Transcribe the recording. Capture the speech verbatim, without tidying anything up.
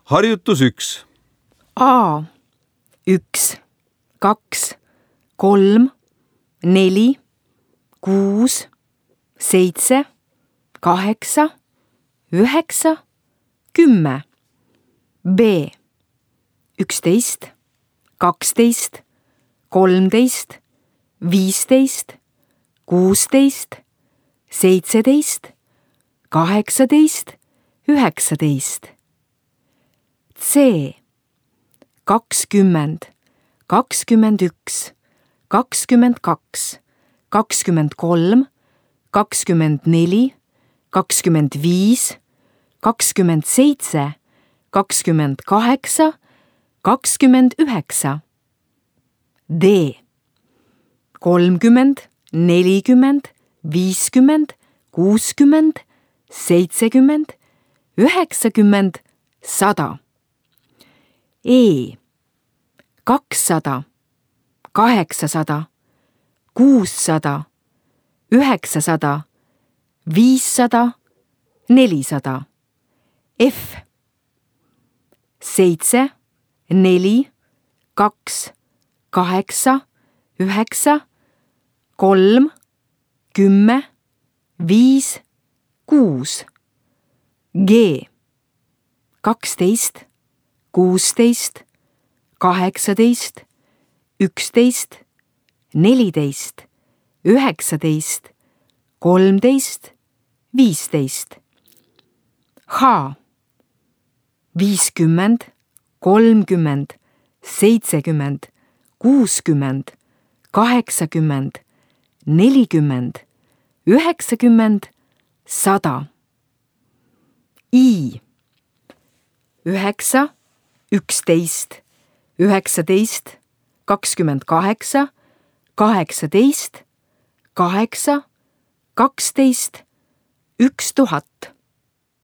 harjutus üks. A. üks, kaks, kolm, neli, kuus, seitse, kaheksa, üheksa, kümme. B. üksteist, kaksteist, kolmteist, viisteist, kuusteist, seitseteist, kaheksateist, üheksateist. C. kakskümmend, kakskümmend üks, kakskümmend kaks, kakskümmend kolm, kakskümmend neli, kakskümmend viis, kakskümmend seitse, kakskümmend kaheksa, kakskümmend üheksa. D. kolmkümmend, nelikümmend, viiskümmend, kuuskümmend, seitsekümmend, üheksakümmend, sada. E. kakssada, kaheksasada, kuussada, üheksasada, viissada, nelisada. F. seitse, neli, kaks, kaheksa, üheksa, kolm, kümme, viis, kuus. G. kaksteist, kuusteist, kaheksateist, üksteist, neliteist, üheksateist, kolmteist, viisteist. H. viiskümmend, kolmkümmend, seitsekümmend, kuuskümmend, kaheksakümmend, nelikümmend, üheksakümmend, sada. I. üheksa, üksteist, üheksateist, kakskümmend kaheksa, kaheksateist, kaheksa, kaksteist, üks tuhat.